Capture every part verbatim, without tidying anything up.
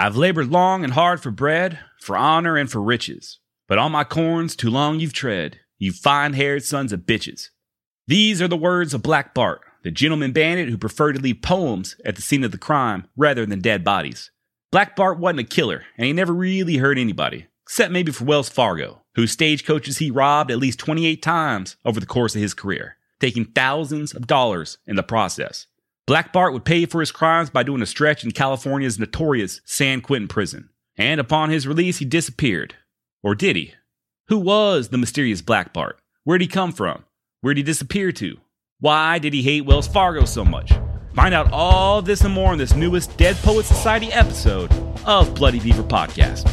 I've labored long and hard for bread, for honor and for riches. But on my corns too long you've tread, you fine-haired sons of bitches. These are the words of Black Bart, the gentleman bandit who preferred to leave poems at the scene of the crime rather than dead bodies. Black Bart wasn't a killer, and he never really hurt anybody, except maybe for Wells Fargo, whose stagecoaches he robbed at least twenty-eight times over the course of his career, taking thousands of dollars in the process. Black Bart would pay for his crimes by doing a stretch in California's notorious San Quentin prison. And upon his release, he disappeared. Or did he? Who was the mysterious Black Bart? Where'd he come from? Where'd he disappear to? Why did he hate Wells Fargo so much? Find out all this and more in this newest Dead Poets Society episode of Bloody Beaver Podcast.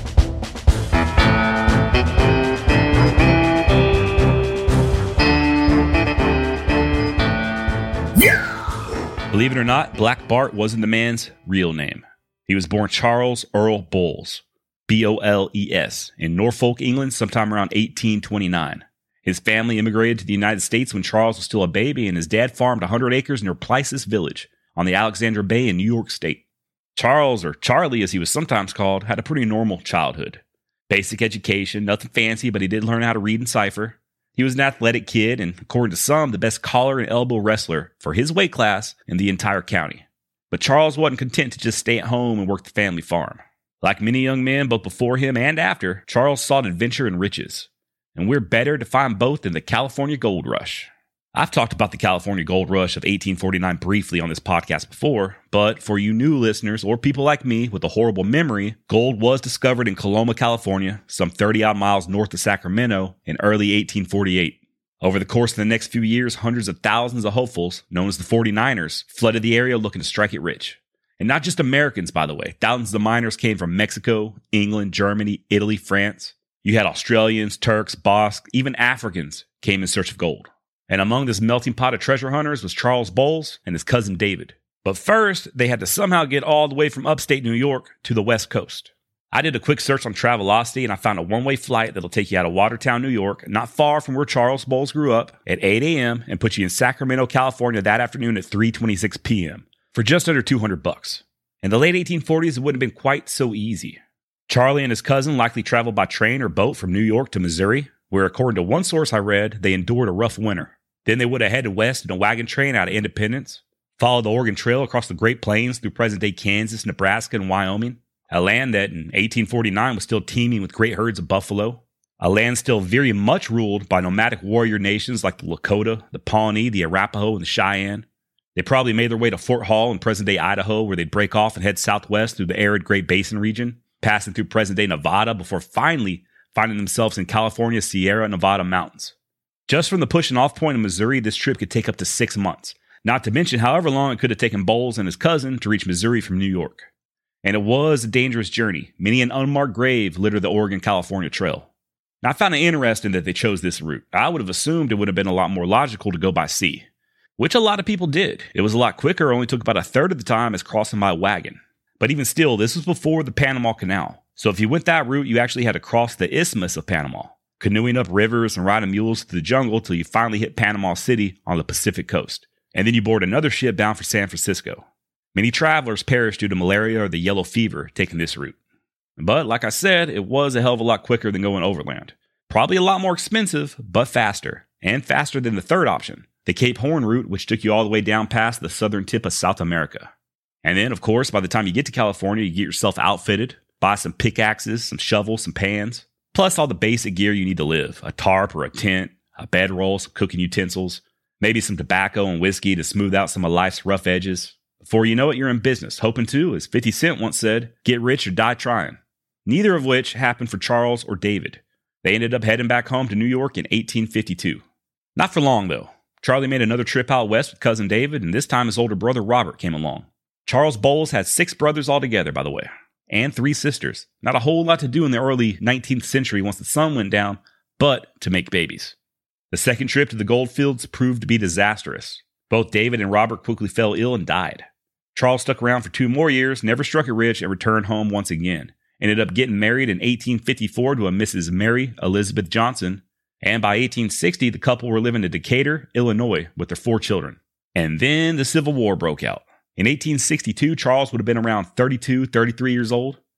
Believe it or not, Black Bart wasn't the man's real name. He was born Charles Earl Boles, B O L E S, in Norfolk, England, sometime around eighteen twenty-nine. His family immigrated to the United States when Charles was still a baby, and his dad farmed one hundred acres near Plessis Village on the Alexandra Bay in New York State. Charles, or Charlie as he was sometimes called, had a pretty normal childhood. Basic education, nothing fancy, but he did learn how to read and cipher. He was an athletic kid and, according to some, the best collar and elbow wrestler for his weight class in the entire county. But Charles wasn't content to just stay at home and work the family farm. Like many young men, both before him and after, Charles sought adventure and riches. And we're better to find both in the California Gold Rush. I've talked about the California Gold Rush of eighteen forty-nine briefly on this podcast before, but for you new listeners or people like me with a horrible memory, gold was discovered in Coloma, California, some thirty odd miles north of Sacramento in early eighteen forty-eight. Over the course of the next few years, hundreds of thousands of hopefuls, known as the forty-niners, flooded the area looking to strike it rich. And not just Americans, by the way. Thousands of miners came from Mexico, England, Germany, Italy, France. You had Australians, Turks, Basques, even Africans came in search of gold. And among this melting pot of treasure hunters was Charles Boles and his cousin David. But first, they had to somehow get all the way from upstate New York to the West Coast. I did a quick search on Travelocity and I found a one-way flight that'll take you out of Watertown, New York, not far from where Charles Boles grew up, at eight a.m. and put you in Sacramento, California that afternoon at three twenty-six p.m. for just under two hundred bucks. In the late eighteen forties, it wouldn't have been quite so easy. Charlie and his cousin likely traveled by train or boat from New York to Missouri, where according to one source I read, they endured a rough winter. Then they would have headed west in a wagon train out of Independence, followed the Oregon Trail across the Great Plains through present-day Kansas, Nebraska, and Wyoming, a land that in eighteen forty-nine was still teeming with great herds of buffalo, a land still very much ruled by nomadic warrior nations like the Lakota, the Pawnee, the Arapaho, and the Cheyenne. They probably made their way to Fort Hall in present-day Idaho, where they'd break off and head southwest through the arid Great Basin region, passing through present-day Nevada before finally finding themselves in California's Sierra Nevada mountains. Just from the push and off point in Missouri, this trip could take up to six months, not to mention however long it could have taken Boles and his cousin to reach Missouri from New York. And it was a dangerous journey. Many an unmarked grave littered the Oregon-California Trail. Now, I found it interesting that they chose this route. I would have assumed it would have been a lot more logical to go by sea, which a lot of people did. It was a lot quicker, only took about a third of the time as crossing by wagon. But even still, this was before the Panama Canal. So if you went that route, you actually had to cross the Isthmus of Panama, canoeing up rivers and riding mules through the jungle till you finally hit Panama City on the Pacific coast. And then you board another ship bound for San Francisco. Many travelers perished due to malaria or the yellow fever taking this route. But like I said, it was a hell of a lot quicker than going overland. Probably a lot more expensive, but faster. And faster than the third option, the Cape Horn route, which took you all the way down past the southern tip of South America. And then, of course, by the time you get to California, you get yourself outfitted, buy some pickaxes, some shovels, some pans, plus all the basic gear you need to live, a tarp or a tent, a bedroll, some cooking utensils, maybe some tobacco and whiskey to smooth out some of life's rough edges. Before you know it, you're in business, hoping to, as fifty Cent once said, get rich or die trying. Neither of which happened for Charles or David. They ended up heading back home to New York in eighteen fifty-two. Not for long, though. Charlie made another trip out west with cousin David, and this time his older brother Robert came along. Charles Boles had six brothers altogether, by the way, and three sisters. Not a whole lot to do in the early nineteenth century once the sun went down, but to make babies. The second trip to the goldfields proved to be disastrous. Both David and Robert quickly fell ill and died. Charles stuck around for two more years, never struck it rich, and returned home once again. Ended up getting married in eighteen fifty-four to a Missus Mary Elizabeth Johnson, and by eighteen sixty, the couple were living in Decatur, Illinois, with their four children. And then the Civil War broke out. In eighteen sixty-two, Charles would have been around thirty-two, thirty-three years old,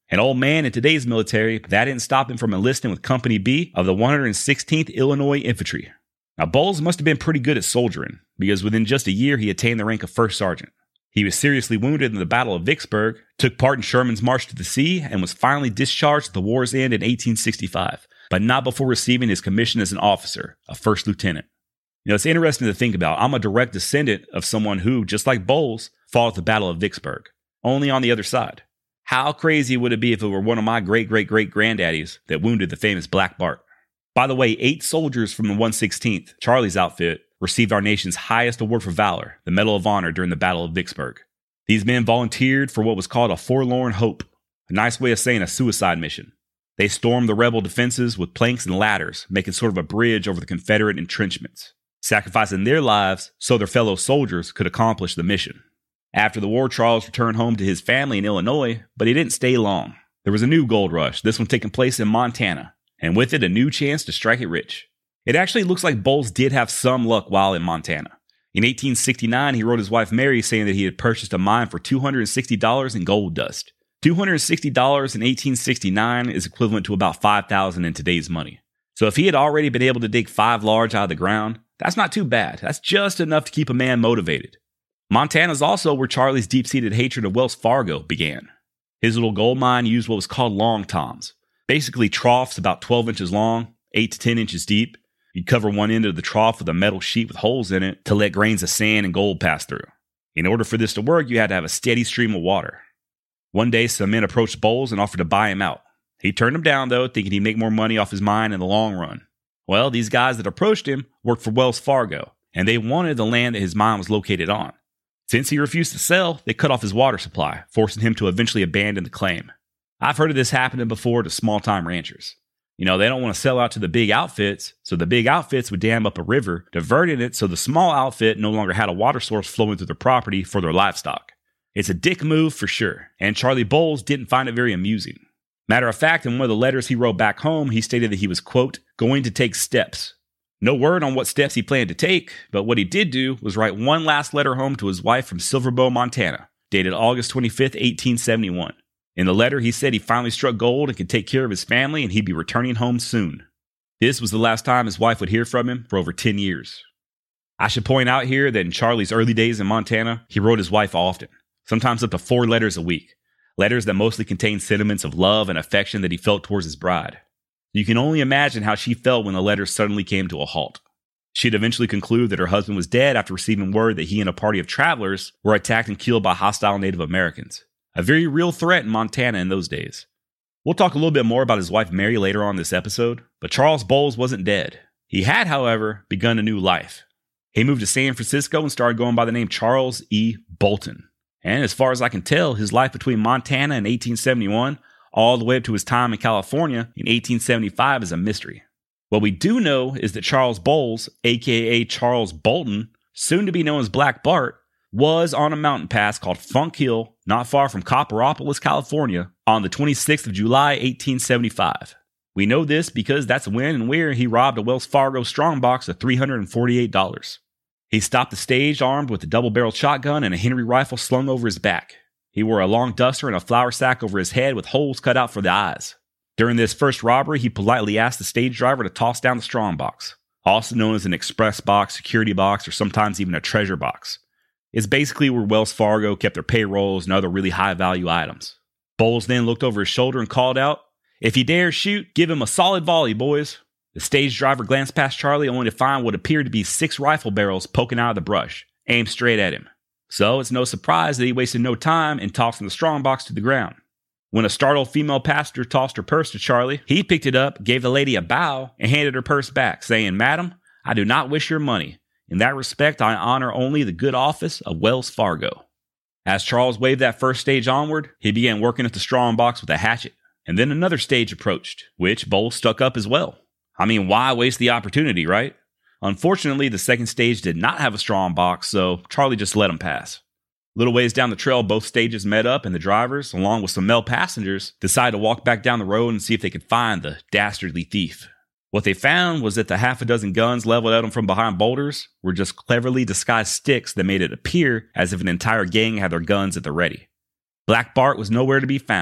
An old man in today's military, but that didn't stop him from enlisting with Company B of the one hundred sixteenth Illinois Infantry. Now, Bowles must have been pretty good at soldiering, because within just a year he attained the rank of first sergeant. He was seriously wounded in the Battle of Vicksburg, took part in Sherman's March to the Sea, and was finally discharged at the war's end in eighteen sixty-five, but not before receiving his commission as an officer, a first lieutenant. You know, it's interesting to think about. I'm a direct descendant of someone who, just like Bowles, fought at the Battle of Vicksburg, only on the other side. How crazy would it be if it were one of my great-great-great-granddaddies that wounded the famous Black Bart? By the way, eight soldiers from the one hundred sixteenth, Charlie's outfit, received our nation's highest award for valor, the Medal of Honor, during the Battle of Vicksburg. These men volunteered for what was called a forlorn hope, a nice way of saying a suicide mission. They stormed the rebel defenses with planks and ladders, making sort of a bridge over the Confederate entrenchments, sacrificing their lives so their fellow soldiers could accomplish the mission. After the war, Charles returned home to his family in Illinois, but he didn't stay long. There was a new gold rush, this one taking place in Montana, and with it a new chance to strike it rich. It actually looks like Bowles did have some luck while in Montana. In eighteen sixty-nine, he wrote his wife Mary saying that he had purchased a mine for two hundred sixty dollars in gold dust. two hundred sixty dollars in eighteen sixty-nine is equivalent to about five thousand dollars in today's money. So if he had already been able to dig five large out of the ground, that's not too bad. That's just enough to keep a man motivated. Montana is also where Charlie's deep-seated hatred of Wells Fargo began. His little gold mine used what was called long toms, basically troughs about twelve inches long, eight to ten inches deep. You'd cover one end of the trough with a metal sheet with holes in it to let grains of sand and gold pass through. In order for this to work, you had to have a steady stream of water. One day, some men approached Bowles and offered to buy him out. He turned them down, though, thinking he'd make more money off his mine in the long run. Well, these guys that approached him worked for Wells Fargo, and they wanted the land that his mine was located on. Since he refused to sell, they cut off his water supply, forcing him to eventually abandon the claim. I've heard of this happening before to small-time ranchers. You know, they don't want to sell out to the big outfits, so the big outfits would dam up a river, diverting it so the small outfit no longer had a water source flowing through their property for their livestock. It's a dick move for sure, and Charlie Bowles didn't find it very amusing. Matter of fact, in one of the letters he wrote back home, he stated that he was, quote, going to take steps. No word on what steps he planned to take, but what he did do was write one last letter home to his wife from Silverbow, Montana, dated August twenty-fifth, eighteen seventy-one. In the letter, he said he finally struck gold and could take care of his family and he'd be returning home soon. This was the last time his wife would hear from him for over ten years. I should point out here that in Charlie's early days in Montana, he wrote his wife often, sometimes up to four letters a week, letters that mostly contained sentiments of love and affection that he felt towards his bride. You can only imagine how she felt when the letters suddenly came to a halt. She'd eventually conclude that her husband was dead after receiving word that he and a party of travelers were attacked and killed by hostile Native Americans. A very real threat in Montana in those days. We'll talk a little bit more about his wife Mary later on in this episode, but Charles Bowles wasn't dead. He had, however, begun a new life. He moved to San Francisco and started going by the name Charles E. Bolton. And as far as I can tell, his life between Montana in eighteen seventy-one all the way up to his time in California in eighteen seventy-five is a mystery. What we do know is that Charles Bowles, aka Charles Bolton, soon to be known as Black Bart, was on a mountain pass called Funk Hill, not far from Copperopolis, California, on the twenty-sixth of July, eighteen seventy-five. We know this because that's when and where he robbed a Wells Fargo strongbox of three hundred forty-eight dollars. He stopped the stage armed with a double-barreled shotgun and a Henry rifle slung over his back. He wore a long duster and a flour sack over his head with holes cut out for the eyes. During this first robbery, he politely asked the stage driver to toss down the strongbox, also known as an express box, security box, or sometimes even a treasure box. It's basically where Wells Fargo kept their payrolls and other really high-value items. Bowles then looked over his shoulder and called out, "If you dare shoot, give him a solid volley, boys." The stage driver glanced past Charlie only to find what appeared to be six rifle barrels poking out of the brush, aimed straight at him. So it's no surprise that he wasted no time in tossing the strongbox to the ground. When a startled female passenger tossed her purse to Charlie, he picked it up, gave the lady a bow, and handed her purse back, saying, "Madam, I do not wish your money. In that respect, I honor only the good office of Wells Fargo." As Charles waved that first stage onward, he began working at the strongbox with a hatchet, and then another stage approached, which Bowles stuck up as well. I mean, why waste the opportunity, right? Unfortunately, the second stage did not have a strong box, so Charlie just let him pass. Little ways down the trail, both stages met up, and the drivers, along with some male passengers, decided to walk back down the road and see if they could find the dastardly thief. What they found was that the half a dozen guns leveled at them from behind boulders were just cleverly disguised sticks that made it appear as if an entire gang had their guns at the ready. Black Bart was nowhere to be found,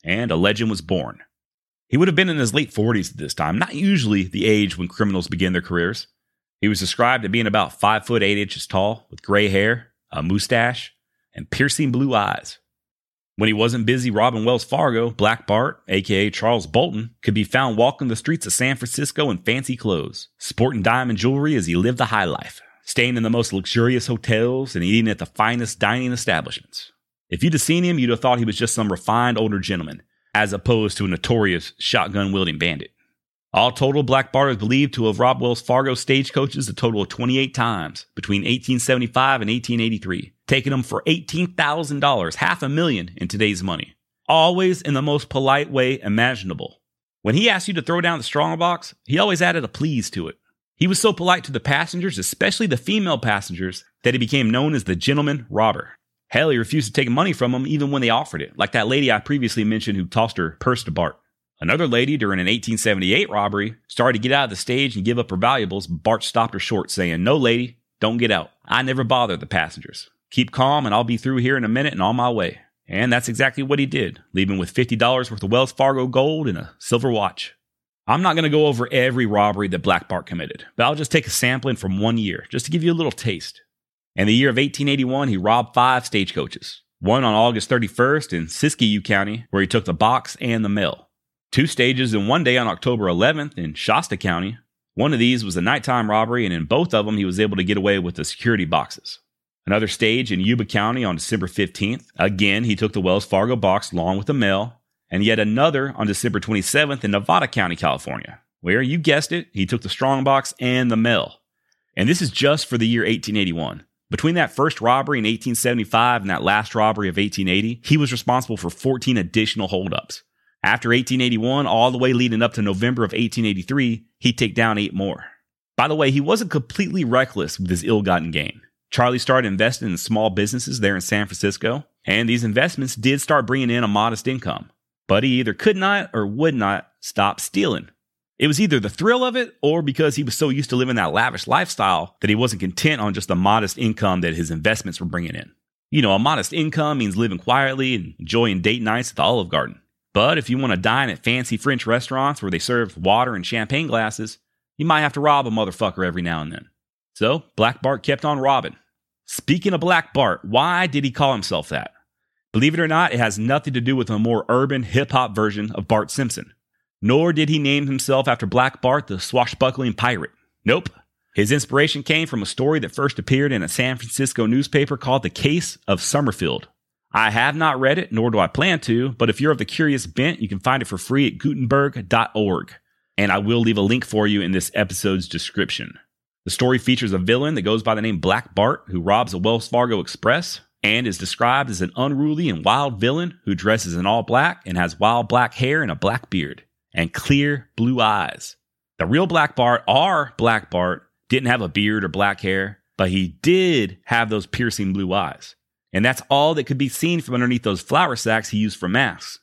and a legend was born. He would have been in his late forties at this time, not usually the age when criminals begin their careers. He was described as being about five foot eight inches tall, with gray hair, a mustache, and piercing blue eyes. When he wasn't busy robbing Wells Fargo, Black Bart, aka Charles Bolton, could be found walking the streets of San Francisco in fancy clothes, sporting diamond jewelry as he lived the high life, staying in the most luxurious hotels and eating at the finest dining establishments. If you'd have seen him, you'd have thought he was just some refined older gentleman, as opposed to a notorious shotgun-wielding bandit. All total, Black Bart is believed to have robbed Wells Fargo stagecoaches a total of twenty-eight times between eighteen seventy-five and eighteen eighty-three, taking them for eighteen thousand dollars, half a million in today's money. Always in the most polite way imaginable. When he asked you to throw down the strongbox, he always added a please to it. He was so polite to the passengers, especially the female passengers, that he became known as the gentleman robber. Hell, he refused to take money from them even when they offered it, like that lady I previously mentioned who tossed her purse to Bart. Another lady, during an eighteen seventy-eight robbery, started to get out of the stage and give up her valuables. Bart stopped her short, saying, "No, lady, don't get out. I never bother the passengers. Keep calm and I'll be through here in a minute and on my way." And that's exactly what he did, leaving with fifty dollars worth of Wells Fargo gold and a silver watch. I'm not going to go over every robbery that Black Bart committed, but I'll just take a sampling from one year, just to give you a little taste. In the year of eighteen eighty-one, he robbed five stagecoaches. One on August thirty-first in Siskiyou County, where he took the box and the mail. Two stages in one day on October eleventh in Shasta County. One of these was a nighttime robbery, and in both of them, he was able to get away with the security boxes. Another stage in Yuba County on December fifteenth. Again, he took the Wells Fargo box along with the mail. And yet another on December twenty-seventh in Nevada County, California, where, you guessed it, he took the strongbox and the mail. And this is just for the year eighteen eighty-one. Between that first robbery in eighteen seventy-five and that last robbery of eighteen eighty, he was responsible for fourteen additional holdups. After eighteen eighty-one, all the way leading up to November of eighteen eighty-three, he'd take down eight more. By the way, he wasn't completely reckless with his ill-gotten gain. Charlie started investing in small businesses there in San Francisco, and these investments did start bringing in a modest income. But he either could not or would not stop stealing. It was either the thrill of it or because he was so used to living that lavish lifestyle that he wasn't content on just the modest income that his investments were bringing in. You know, a modest income means living quietly and enjoying date nights at the Olive Garden. But if you want to dine at fancy French restaurants where they serve water and champagne glasses, you might have to rob a motherfucker every now and then. So Black Bart kept on robbing. Speaking of Black Bart, why did he call himself that? Believe it or not, it has nothing to do with a more urban hip-hop version of Bart Simpson. Nor did he name himself after Black Bart, the swashbuckling pirate. Nope. His inspiration came from a story that first appeared in a San Francisco newspaper called The Case of Summerfield. I have not read it, nor do I plan to, but if you're of the curious bent, you can find it for free at Gutenberg dot org. And I will leave a link for you in this episode's description. The story features a villain that goes by the name Black Bart, who robs a Wells Fargo Express, and is described as an unruly and wild villain who dresses in all black and has wild black hair and a black beard and clear blue eyes. The real Black Bart, our Black Bart, didn't have a beard or black hair, but he did have those piercing blue eyes. And that's all that could be seen from underneath those flour sacks he used for masks.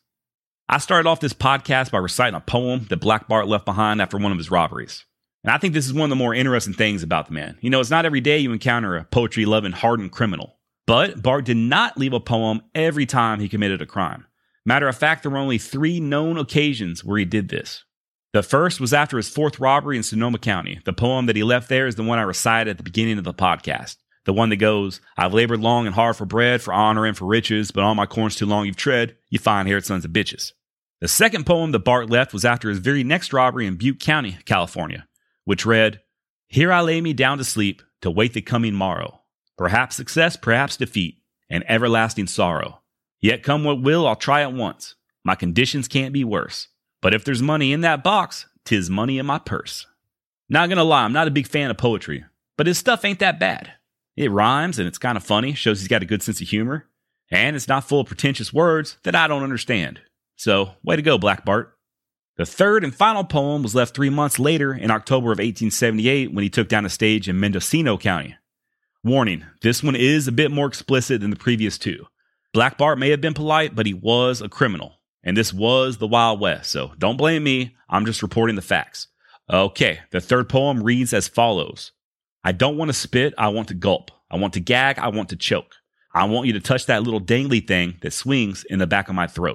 I started off this podcast by reciting a poem that Black Bart left behind after one of his robberies. And I think this is one of the more interesting things about the man. You know, it's not every day you encounter a poetry-loving, hardened criminal. But Bart did not leave a poem every time he committed a crime. Matter of fact, there were only three known occasions where he did this. The first was after his fourth robbery in Sonoma County. The poem that he left there is the one I recited at the beginning of the podcast. The one that goes, "I've labored long and hard for bread, for honor and for riches, but on my corns too long you've tread, you fine-haired sons of bitches." The second poem that Bart left was after his very next robbery in Butte County, California, which read, "Here I lay me down to sleep, to wait the coming morrow. Perhaps success, perhaps defeat, and everlasting sorrow. Yet come what will, I'll try it once. My conditions can't be worse. But if there's money in that box, 'tis money in my purse." Not gonna lie, I'm not a big fan of poetry, but his stuff ain't that bad. It rhymes and it's kind of funny, shows he's got a good sense of humor, and it's not full of pretentious words that I don't understand. So, way to go, Black Bart. The third and final poem was left three months later in October of eighteen seventy-eight when he took down a stage in Mendocino County. Warning, this one is a bit more explicit than the previous two. Black Bart may have been polite, but he was a criminal. And this was the Wild West, so don't blame me, I'm just reporting the facts. Okay, the third poem reads as follows. "I don't want to spit, I want to gulp. I want to gag, I want to choke. I want you to touch that little dangly thing that swings in the back of my throat.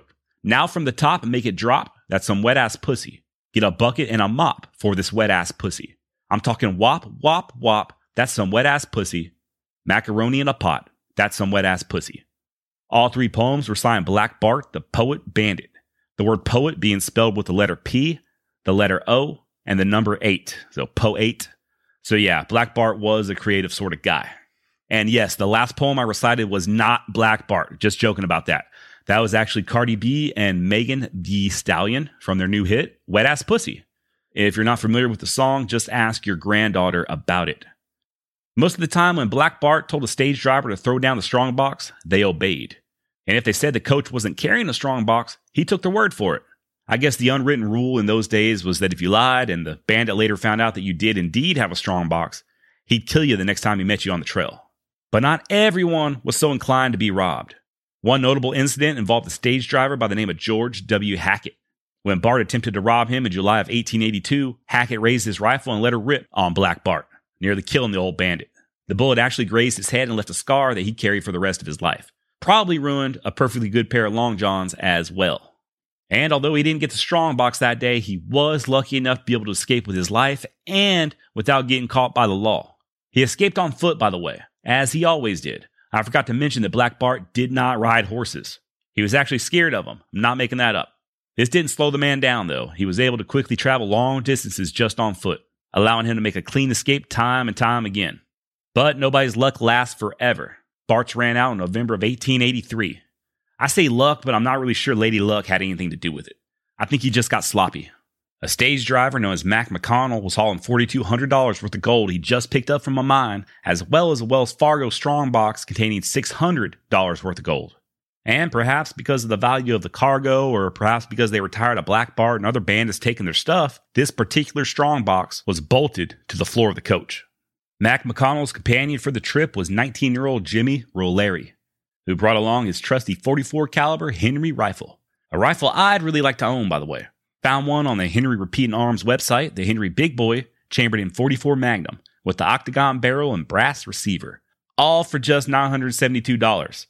Now from the top and make it drop, that's some wet-ass pussy. Get a bucket and a mop for this wet-ass pussy. I'm talking wop, wop, wop, that's some wet-ass pussy. Macaroni in a pot, that's some wet-ass pussy. All three poems were signed Black Bart, the Poet Bandit. The word poet being spelled with the letter P, the letter O, and the number eight, so po-eight. So yeah, Black Bart was a creative sort of guy. And yes, the last poem I recited was not Black Bart, just joking about that. That was actually Cardi B and Megan Thee Stallion from their new hit, Wet Ass Pussy. If you're not familiar with the song, just ask your granddaughter about it. Most of the time when Black Bart told a stage driver to throw down the strongbox, they obeyed. And if they said the coach wasn't carrying a strongbox, he took their word for it. I guess the unwritten rule in those days was that if you lied and the bandit later found out that you did indeed have a strongbox, he'd kill you the next time he met you on the trail. But not everyone was so inclined to be robbed. One notable incident involved a stage driver by the name of George W. Hackett. When Bart attempted to rob him in July of eighteen eighty-two, Hackett raised his rifle and let her rip on Black Bart, nearly killing the old bandit. The bullet actually grazed his head and left a scar that he carried for the rest of his life. Probably ruined a perfectly good pair of long johns as well. And although he didn't get the strongbox that day, he was lucky enough to be able to escape with his life and without getting caught by the law. He escaped on foot, by the way, as he always did. I forgot to mention that Black Bart did not ride horses. He was actually scared of them. I'm not making that up. This didn't slow the man down, though. He was able to quickly travel long distances just on foot, allowing him to make a clean escape time and time again. But nobody's luck lasts forever. Bart's ran out in November of eighteen eighty-three. I say luck, but I'm not really sure Lady Luck had anything to do with it. I think he just got sloppy. A stage driver known as Mac McConnell was hauling four thousand two hundred dollars worth of gold he just picked up from a mine, as well as a Wells Fargo strongbox containing six hundred dollars worth of gold. And perhaps because of the value of the cargo, or perhaps because they were tired of Black Bart and other bandits taking their stuff, this particular strongbox was bolted to the floor of the coach. Mac McConnell's companion for the trip was nineteen-year-old Jimmy Rolleri, who brought along his trusty forty-four caliber Henry rifle. A rifle I'd really like to own, by the way. Found one on the Henry Repeating Arms website, the Henry Big Boy, chambered in forty-four Magnum, with the octagon barrel and brass receiver. All for just nine hundred seventy-two dollars.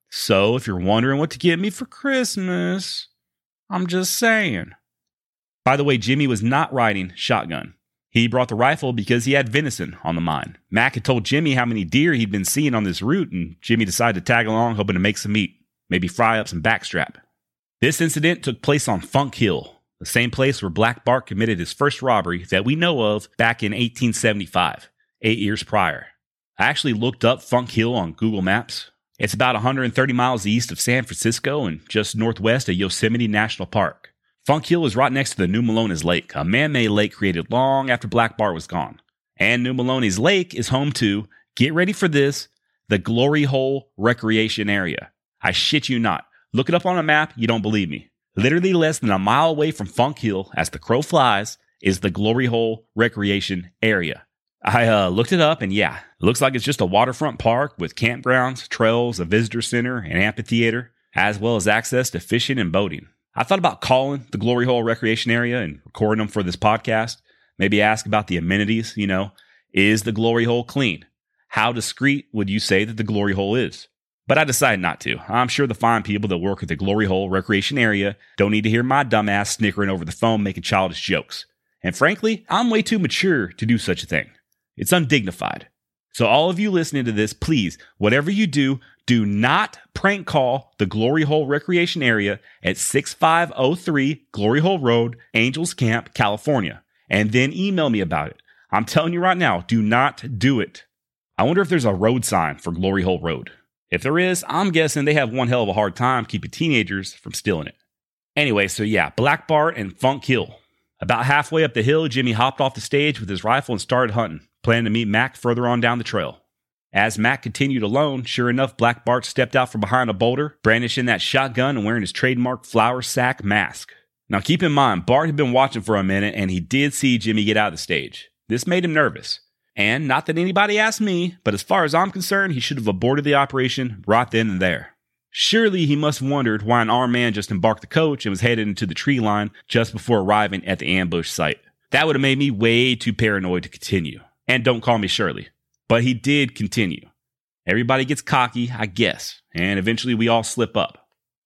So if you're wondering what to get me for Christmas, I'm just saying. By the way, Jimmy was not riding shotgun. He brought the rifle because he had venison on the mine. Mac had told Jimmy how many deer he'd been seeing on this route, and Jimmy decided to tag along, hoping to make some meat, maybe fry up some backstrap. This incident took place on Funk Hill, the same place where Black Bart committed his first robbery that we know of back in eighteen seventy-five, eight years prior. I actually looked up Funk Hill on Google Maps. It's about one hundred thirty miles east of San Francisco and just northwest of Yosemite National Park. Funk Hill is right next to the New Melones Lake, a man-made lake created long after Black Bart was gone. And New Melones Lake is home to, get ready for this, the Glory Hole Recreation Area. I shit you not. Look it up on a map, you don't believe me. Literally less than a mile away from Funk Hill, as the crow flies, is the Glory Hole Recreation Area. I uh, looked it up, and yeah, it looks like it's just a waterfront park with campgrounds, trails, a visitor center, an amphitheater, as well as access to fishing and boating. I thought about calling the Glory Hole Recreation Area and recording them for this podcast. Maybe ask about the amenities, you know. Is the Glory Hole clean? How discreet would you say that the Glory Hole is? But I decided not to. I'm sure the fine people that work at the Glory Hole Recreation Area don't need to hear my dumbass snickering over the phone making childish jokes. And frankly, I'm way too mature to do such a thing. It's undignified. So all of you listening to this, please, whatever you do, do not prank call the Glory Hole Recreation Area at six five oh three Glory Hole Road, Angels Camp, California, and then email me about it. I'm telling you right now, do not do it. I wonder if there's a road sign for Glory Hole Road. If there is, I'm guessing they have one hell of a hard time keeping teenagers from stealing it. Anyway, so yeah, Black Bart and Funk Hill. About halfway up the hill, Jimmy hopped off the stage with his rifle and started hunting, planning to meet Mac further on down the trail. As Mac continued alone, sure enough, Black Bart stepped out from behind a boulder, brandishing that shotgun and wearing his trademark flour sack mask. Now keep in mind, Bart had been watching for a minute and he did see Jimmy get out of the stage. This made him nervous. And not that anybody asked me, but as far as I'm concerned, he should have aborted the operation right then and there. Surely he must have wondered why an armed man just embarked the coach and was headed into the tree line just before arriving at the ambush site. That would have made me way too paranoid to continue. And don't call me Shirley. But he did continue. Everybody gets cocky, I guess, and eventually we all slip up.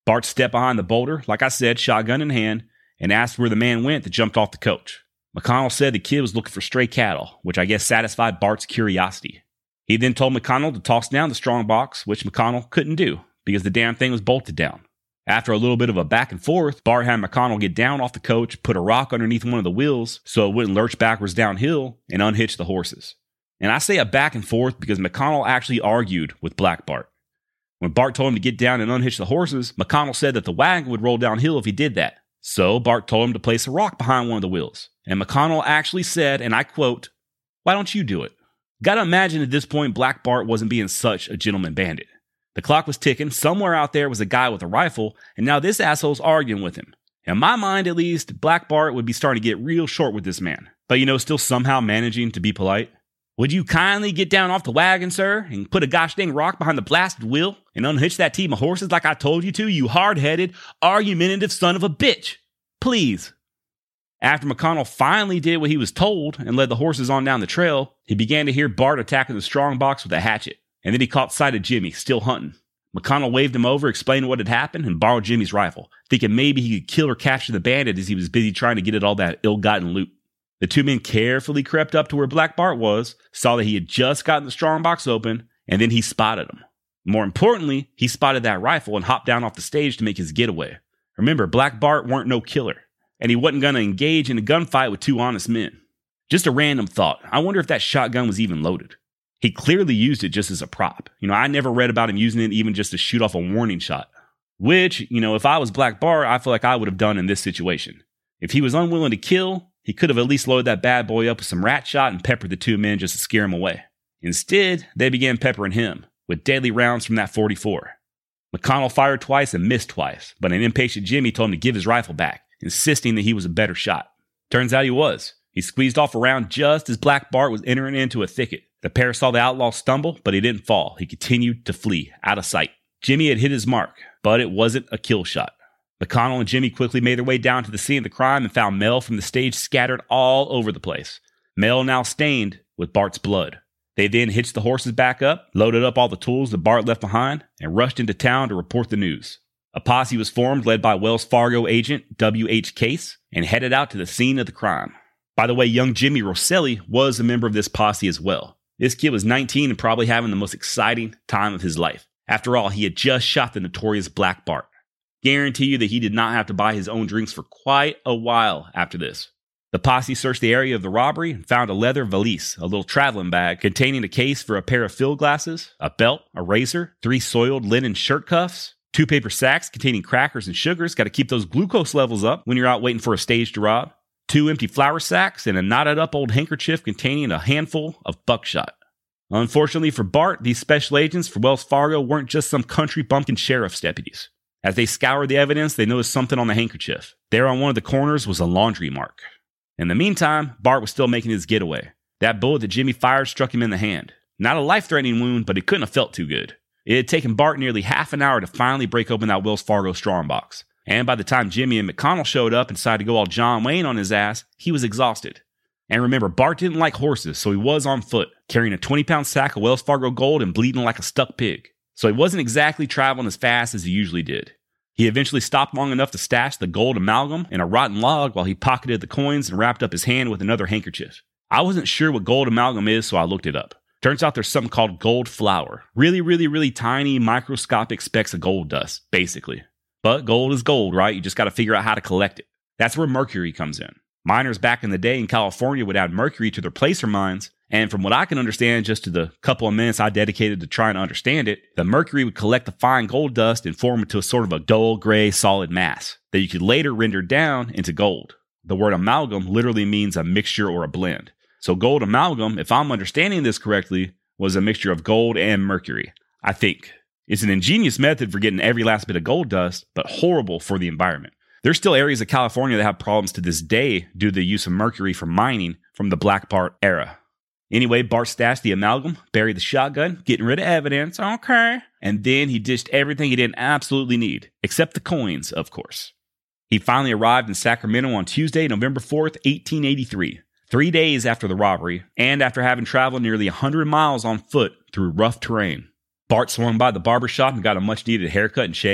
Bart stepped behind the boulder, like I said, shotgun in hand, and asked where the man went that jumped off the coach. McConnell said the kid was looking for stray cattle, which I guess satisfied Bart's curiosity. He then told McConnell to toss down the strong box, which McConnell couldn't do because the damn thing was bolted down. After a little bit of a back and forth, Bart had McConnell get down off the coach, put a rock underneath one of the wheels so it wouldn't lurch backwards downhill, and unhitch the horses. And I say a back and forth because McConnell actually argued with Black Bart. When Bart told him to get down and unhitch the horses, McConnell said that the wagon would roll downhill if he did that. So Bart told him to place a rock behind one of the wheels. And McConnell actually said, and I quote, "Why don't you do it?" Gotta imagine at this point Black Bart wasn't being such a gentleman bandit. The clock was ticking, somewhere out there was a guy with a rifle, and now this asshole's arguing with him. In my mind at least, Black Bart would be starting to get real short with this man. But you know, still somehow managing to be polite. "Would you kindly get down off the wagon, sir, and put a gosh dang rock behind the blasted wheel and unhitch that team of horses like I told you to, you hard-headed, argumentative son of a bitch? Please." After McConnell finally did what he was told and led the horses on down the trail, he began to hear Bart attacking the strong box with a hatchet. And then he caught sight of Jimmy, still hunting. McConnell waved him over, explaining what had happened, and borrowed Jimmy's rifle, thinking maybe he could kill or capture the bandit as he was busy trying to get at all that ill-gotten loot. The two men carefully crept up to where Black Bart was, saw that he had just gotten the strong box open, and then he spotted him. More importantly, he spotted that rifle and hopped down off the stage to make his getaway. Remember, Black Bart weren't no killer, and he wasn't going to engage in a gunfight with two honest men. Just a random thought. I wonder if that shotgun was even loaded. He clearly used it just as a prop. You know, I never read about him using it even just to shoot off a warning shot. Which, you know, if I was Black Bart, I feel like I would have done in this situation. If he was unwilling to kill, he could have at least loaded that bad boy up with some rat shot and peppered the two men just to scare him away. Instead, they began peppering him with deadly rounds from that forty-four. McConnell fired twice and missed twice, but an impatient Jimmy told him to give his rifle back, insisting that he was a better shot. Turns out he was. He squeezed off a round just as Black Bart was entering into a thicket. The pair saw the outlaw stumble, but he didn't fall. He continued to flee, out of sight. Jimmy had hit his mark, but it wasn't a kill shot. McConnell and Jimmy quickly made their way down to the scene of the crime and found Mel from the stage scattered all over the place. Mel now stained with Bart's blood. They then hitched the horses back up, loaded up all the tools that Bart left behind, and rushed into town to report the news. A posse was formed led by Wells Fargo agent W H Case and headed out to the scene of the crime. By the way, young Jimmy Rosselli was a member of this posse as well. This kid was nineteen and probably having the most exciting time of his life. After all, he had just shot the notorious Black Bart. Guarantee you that he did not have to buy his own drinks for quite a while after this. The posse searched the area of the robbery and found a leather valise, a little traveling bag containing a case for a pair of field glasses, a belt, a razor, three soiled linen shirt cuffs, two paper sacks containing crackers and sugars, got to keep those glucose levels up when you're out waiting for a stage to rob, two empty flour sacks, and a knotted up old handkerchief containing a handful of buckshot. Unfortunately for Bart, these special agents for Wells Fargo weren't just some country bumpkin sheriff's deputies. As they scoured the evidence, they noticed something on the handkerchief. There on one of the corners was a laundry mark. In the meantime, Bart was still making his getaway. That bullet that Jimmy fired struck him in the hand. Not a life-threatening wound, but it couldn't have felt too good. It had taken Bart nearly half an hour to finally break open that Wells Fargo strongbox. And by the time Jimmy and McConnell showed up and decided to go all John Wayne on his ass, he was exhausted. And remember, Bart didn't like horses, so he was on foot, carrying a twenty-pound sack of Wells Fargo gold and bleeding like a stuck pig. So he wasn't exactly traveling as fast as he usually did. He eventually stopped long enough to stash the gold amalgam in a rotten log while he pocketed the coins and wrapped up his hand with another handkerchief. I wasn't sure what gold amalgam is, so I looked it up. Turns out there's something called gold flour. Really, really, really tiny, microscopic specks of gold dust, basically. But gold is gold, right? You just got to figure out how to collect it. That's where mercury comes in. Miners back in the day in California would add mercury to their placer mines, and from what I can understand, just to the couple of minutes I dedicated to trying to understand it, the mercury would collect the fine gold dust and form into a sort of a dull gray solid mass that you could later render down into gold. The word amalgam literally means a mixture or a blend. So gold amalgam, if I'm understanding this correctly, was a mixture of gold and mercury. I think. It's an ingenious method for getting every last bit of gold dust, but horrible for the environment. There's still areas of California that have problems to this day due to the use of mercury for mining from the Black Bart era. Anyway, Bart stashed the amalgam, buried the shotgun, getting rid of evidence, okay, and then he dished everything he didn't absolutely need, except the coins, of course. He finally arrived in Sacramento on Tuesday, November fourth, eighteen eighty-three, three days after the robbery, and after having traveled nearly one hundred miles on foot through rough terrain. Bart swung by the barber shop and got a much-needed haircut and shave.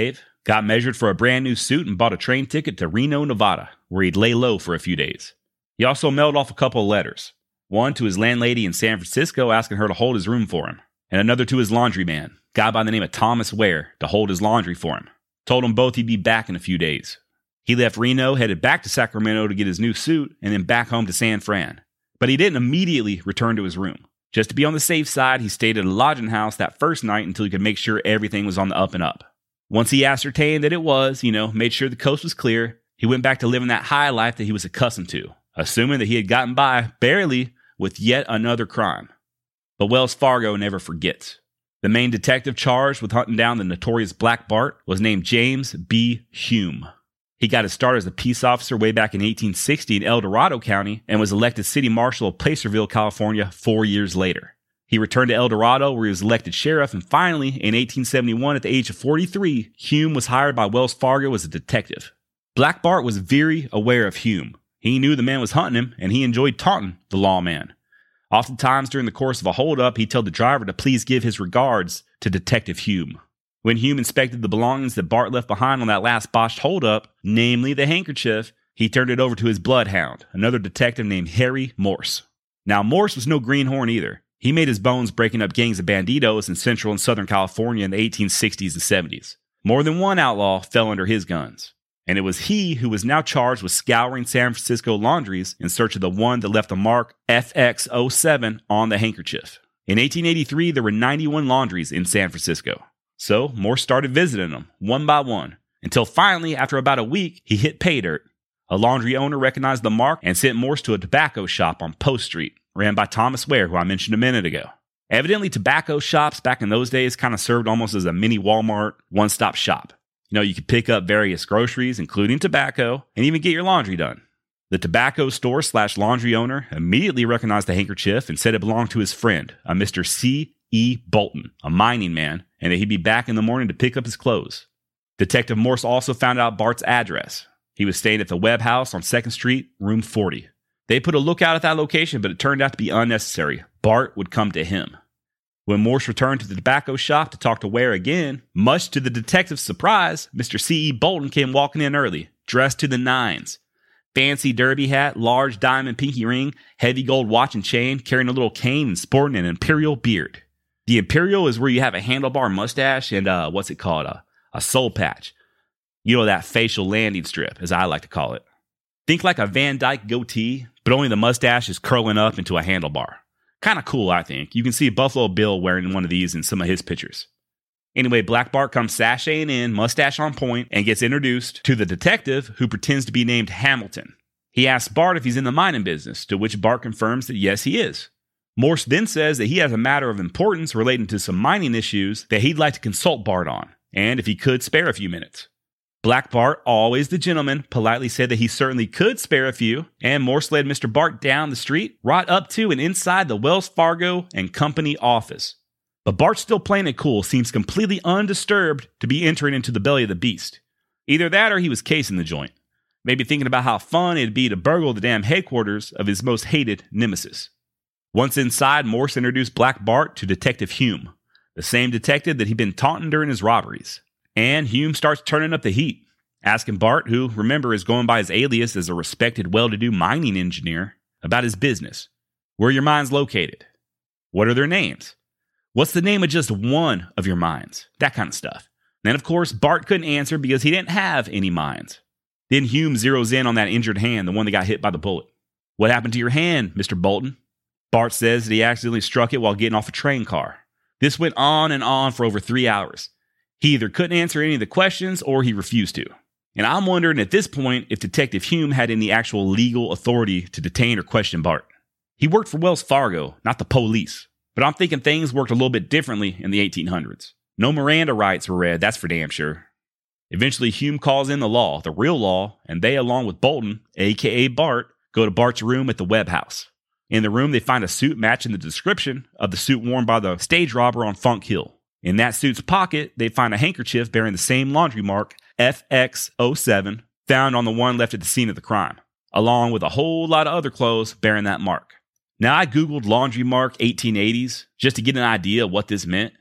got measured for a brand new suit, and bought a train ticket to Reno, Nevada, where he'd lay low for a few days. He also mailed off a couple of letters. One to his landlady in San Francisco asking her to hold his room for him, and another to his laundryman, a guy by the name of Thomas Ware, to hold his laundry for him. Told them both he'd be back in a few days. He left Reno, headed back to Sacramento to get his new suit, and then back home to San Fran. But he didn't immediately return to his room. Just to be on the safe side, he stayed at a lodging house that first night until he could make sure everything was on the up and up. Once he ascertained that it was, you know, made sure the coast was clear, he went back to living that high life that he was accustomed to, assuming that he had gotten by, barely, with yet another crime. But Wells Fargo never forgets. The main detective charged with hunting down the notorious Black Bart was named James B. Hume. He got his start as a peace officer way back in eighteen sixty in El Dorado County and was elected city marshal of Placerville, California, four years later. He returned to El Dorado, where he was elected sheriff, and finally, in eighteen seventy-one, at the age of forty-three, Hume was hired by Wells Fargo as a detective. Black Bart was very aware of Hume. He knew the man was hunting him, and he enjoyed taunting the lawman. Oftentimes, during the course of a holdup, he'd tell the driver to please give his regards to Detective Hume. When Hume inspected the belongings that Bart left behind on that last botched holdup, namely the handkerchief, he turned it over to his bloodhound, another detective named Harry Morse. Now, Morse was no greenhorn either. He made his bones breaking up gangs of banditos in Central and Southern California in the eighteen sixties and seventies. More than one outlaw fell under his guns. And it was he who was now charged with scouring San Francisco laundries in search of the one that left the mark F X oh seven on the handkerchief. In eighteen eighty-three, there were ninety-one laundries in San Francisco. So Morse started visiting them, one by one, until finally, after about a week, he hit pay dirt. A laundry owner recognized the mark and sent Morse to a tobacco shop on Post Street, ran by Thomas Ware, who I mentioned a minute ago. Evidently, tobacco shops back in those days kind of served almost as a mini Walmart one-stop shop. You know, you could pick up various groceries, including tobacco, and even get your laundry done. The tobacco store slash laundry owner immediately recognized the handkerchief and said it belonged to his friend, a Mister C E. Bolton, a mining man, and that he'd be back in the morning to pick up his clothes. Detective Morse also found out Bart's address. He was staying at the Webb House on second Street, room forty. They put a lookout at that location, but it turned out to be unnecessary. Bart would come to him. When Morse returned to the tobacco shop to talk to Ware again, much to the detective's surprise, Mister C E. Bolton came walking in early, dressed to the nines. Fancy derby hat, large diamond pinky ring, heavy gold watch and chain, carrying a little cane and sporting an imperial beard. The imperial is where you have a handlebar mustache and, uh, what's it called? A, a soul patch. You know, that facial landing strip, as I like to call it. Think like a Van Dyke goatee, but only the mustache is curling up into a handlebar. Kind of cool, I think. You can see Buffalo Bill wearing one of these in some of his pictures. Anyway, Black Bart comes sashaying in, mustache on point, and gets introduced to the detective who pretends to be named Hamilton. He asks Bart if he's in the mining business, to which Bart confirms that yes, he is. Morse then says that he has a matter of importance relating to some mining issues that he'd like to consult Bart on, and if he could spare a few minutes. Black Bart, always the gentleman, politely said that he certainly could spare a few, and Morse led Mister Bart down the street, right up to and inside the Wells Fargo and Company office. But Bart, still playing it cool, seems completely undisturbed to be entering into the belly of the beast. Either that or he was casing the joint, maybe thinking about how fun it'd be to burgle the damn headquarters of his most hated nemesis. Once inside, Morse introduced Black Bart to Detective Hume, the same detective that he'd been taunting during his robberies. And Hume starts turning up the heat, asking Bart, who, remember, is going by his alias as a respected, well-to-do mining engineer, about his business. Where are your mines located? What are their names? What's the name of just one of your mines? That kind of stuff. And then, of course, Bart couldn't answer because he didn't have any mines. Then Hume zeroes in on that injured hand, the one that got hit by the bullet. What happened to your hand, Mister Bolton? Bart says that he accidentally struck it while getting off a train car. This went on and on for over three hours. He either couldn't answer any of the questions or he refused to. And I'm wondering at this point if Detective Hume had any actual legal authority to detain or question Bart. He worked for Wells Fargo, not the police. But I'm thinking things worked a little bit differently in the eighteen hundreds. No Miranda rights were read, that's for damn sure. Eventually, Hume calls in the law, the real law, and they, along with Bolton, aka Bart, go to Bart's room at the Webb House. In the room, they find a suit matching the description of the suit worn by the stage robber on Funk Hill. In that suit's pocket, they find a handkerchief bearing the same laundry mark, F X oh seven, found on the one left at the scene of the crime, along with a whole lot of other clothes bearing that mark. Now, I googled laundry mark eighteen eighties just to get an idea of what this meant.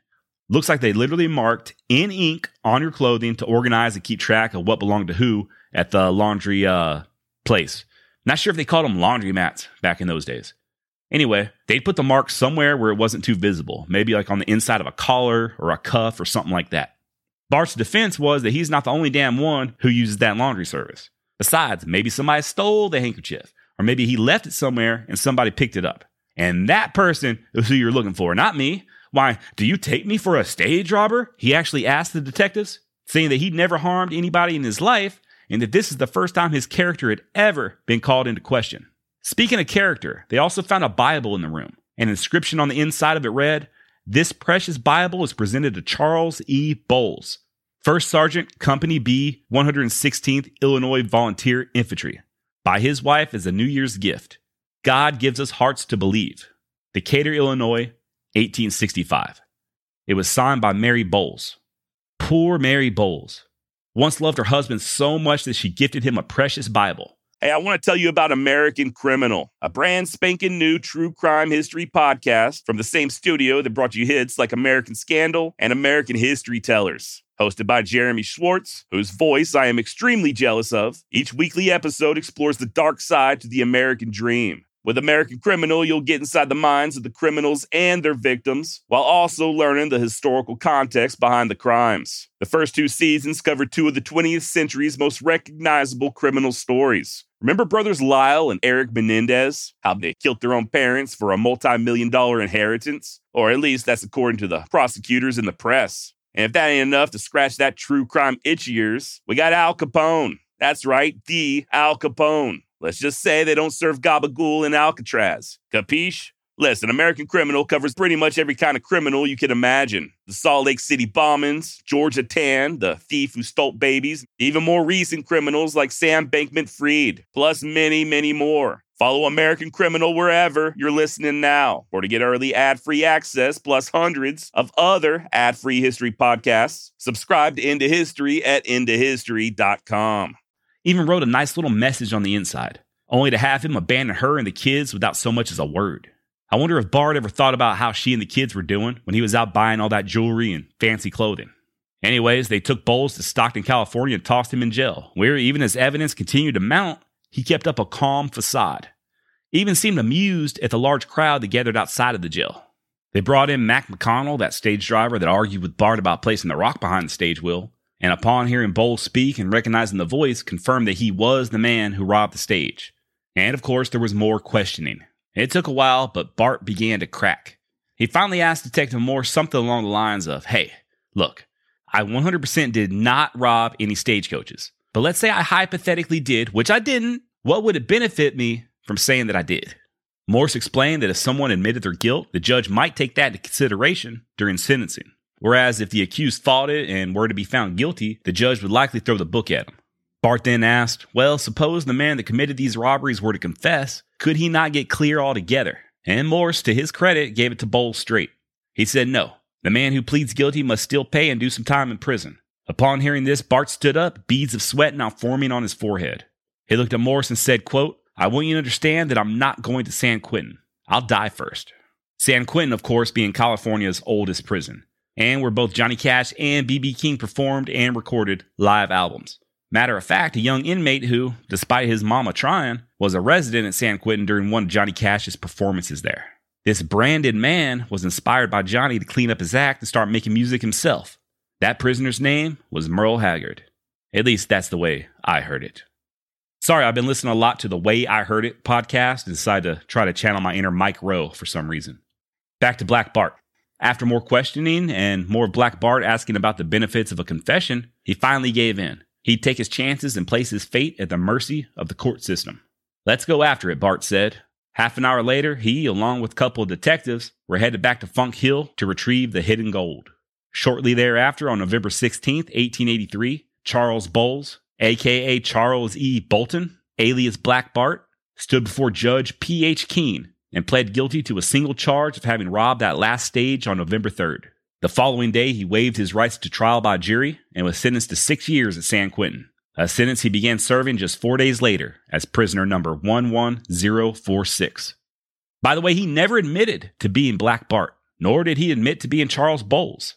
Looks like they literally marked in ink on your clothing to organize and keep track of what belonged to who at the laundry uh, place. Not sure if they called them laundry mats back in those days. Anyway, they'd put the mark somewhere where it wasn't too visible, maybe like on the inside of a collar or a cuff or something like that. Bart's defense was that he's not the only damn one who uses that laundry service. Besides, maybe somebody stole the handkerchief, or maybe he left it somewhere and somebody picked it up. And that person is who you're looking for, not me. Why, do you take me for a stage robber? He actually asked the detectives, saying that he'd never harmed anybody in his life and that this is the first time his character had ever been called into question. Speaking of character, they also found a Bible in the room. An inscription on the inside of it read, "This precious Bible is presented to Charles E. Bowles, First Sergeant, Company B, one hundred sixteenth Illinois Volunteer Infantry, by his wife as a New Year's gift. God gives us hearts to believe. Decatur, Illinois, eighteen sixty-five. It was signed by Mary Bowles. Poor Mary Bowles. Once loved her husband so much that she gifted him a precious Bible. Hey, I want to tell you about American Criminal, a brand spanking new true crime history podcast from the same studio that brought you hits like American Scandal and American History Tellers. Hosted by Jeremy Schwartz, whose voice I am extremely jealous of, each weekly episode explores the dark side to the American dream. With American Criminal, you'll get inside the minds of the criminals and their victims, while also learning the historical context behind the crimes. The first two seasons cover two of the twentieth century's most recognizable criminal stories. Remember brothers Lyle and Eric Menendez? How they killed their own parents for a multi-million dollar inheritance? Or at least that's according to the prosecutors and the press. And if that ain't enough to scratch that true crime itch of yours, we got Al Capone. That's right, the Al Capone. Let's just say they don't serve gabagool in Alcatraz. Capiche? Listen, American Criminal covers pretty much every kind of criminal you can imagine. The Salt Lake City bombings, Georgia Tan, the thief who stole babies, even more recent criminals like Sam Bankman-Fried, plus many, many more. Follow American Criminal wherever you're listening now, or to get early ad-free access plus hundreds of other ad-free history podcasts, subscribe to Into History at into history dot com. Even wrote a nice little message on the inside, only to have him abandon her and the kids without so much as a word. I wonder if Bart ever thought about how she and the kids were doing when he was out buying all that jewelry and fancy clothing. Anyways, they took Bowles to Stockton, California and tossed him in jail, where even as evidence continued to mount, he kept up a calm facade. He even seemed amused at the large crowd that gathered outside of the jail. They brought in Mac McConnell, that stage driver that argued with Bart about placing the rock behind the stage wheel, and upon hearing Bowles speak and recognizing the voice, confirmed that he was the man who robbed the stage. And of course, there was more questioning. It took a while, but Bart began to crack. He finally asked Detective Moore something along the lines of, "Hey, look, I one hundred percent did not rob any stagecoaches. But let's say I hypothetically did, which I didn't. What would it benefit me from saying that I did?" Morse explained that if someone admitted their guilt, the judge might take that into consideration during sentencing. Whereas if the accused fought it and were to be found guilty, the judge would likely throw the book at him. Bart then asked, well, suppose the man that committed these robberies were to confess, could he not get clear altogether? And Morse, to his credit, gave it to Bowles straight. He said no. The man who pleads guilty must still pay and do some time in prison. Upon hearing this, Bart stood up, beads of sweat now forming on his forehead. He looked at Morse and said, quote, "I want you to understand that I'm not going to San Quentin. I'll die first." San Quentin, of course, being California's oldest prison, and where both Johnny Cash and B B King performed and recorded live albums. Matter of fact, a young inmate who, despite his mama trying, was a resident at San Quentin during one of Johnny Cash's performances there. This branded man was inspired by Johnny to clean up his act and start making music himself. That prisoner's name was Merle Haggard. At least that's the way I heard it. Sorry, I've been listening a lot to the Way I Heard It podcast and decided to try to channel my inner Mike Rowe for some reason. Back to Black Bart. After more questioning and more Black Bart asking about the benefits of a confession, he finally gave in. He'd take his chances and place his fate at the mercy of the court system. "Let's go after it," Bart said. Half an hour later, he, along with a couple of detectives, were headed back to Funk Hill to retrieve the hidden gold. Shortly thereafter, on November sixteenth, eighteen eighty-three, Charles Bowles, a k a. Charles E. Bolton, alias Black Bart, stood before Judge P H Keene and pled guilty to a single charge of having robbed that last stage on November third. The following day, he waived his rights to trial by jury and was sentenced to six years at San Quentin, a sentence he began serving just four days later as prisoner number one one zero four six. By the way, he never admitted to being Black Bart, nor did he admit to being Charles Bowles.